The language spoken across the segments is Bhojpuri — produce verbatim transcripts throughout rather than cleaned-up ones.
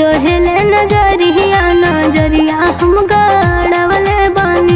जो हिले नजरिया नजरिया हम गड़वले बानी।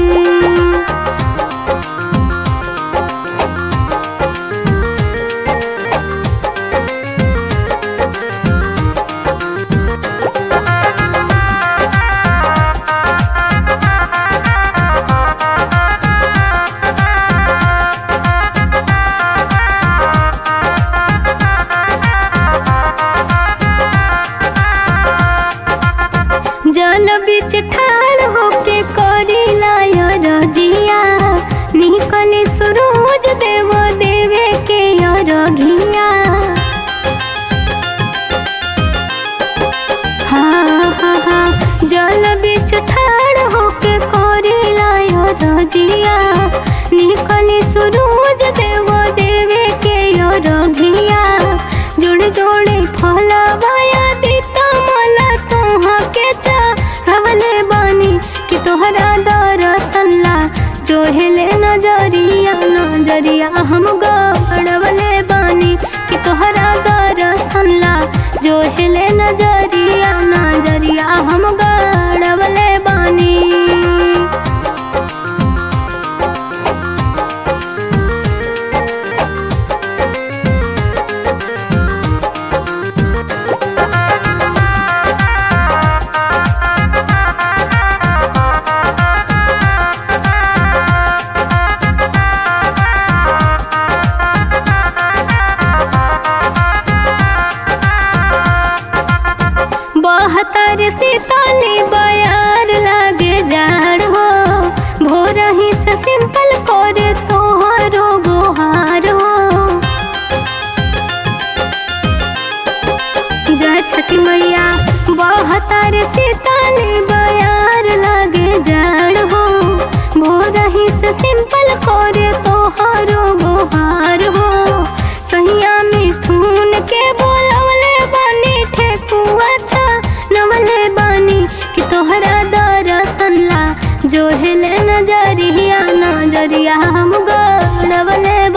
जल बिच ठाड़ होके करिला रजिया निकले सूरज देव देवे के रघिया। हाँ हाँ हाँ जल बिच ठाड़ होके करिला रजिया निकले सूरज देव देवे के रघिया। जोड़े जोड़े फलवाया दीता मला तोहा के चढ़वले बानी कि तोहरा दर्शन ला जो हिले नजरिया नजरिया हम गड़वले बानी कि तोहरा दर्शन ला जो हिले नजरिया नजरिया हम गड़वले बानी। बहत्तर सीताली बयार लागे जाड़ हो भोर ही से सिंपल करे तोहरो गोहार हो। जय छठी मैया बहत्तर सीताली बयार लागे जाड़ हो भोर ही से सिंपल करे तोहरो गोहार हो। सहिया मिथुन के बोलवले बानी ठेकुआ नवले बानी कि तोहरा दर्शन ला जो हिले नजरिया नजरिया हम गड़वले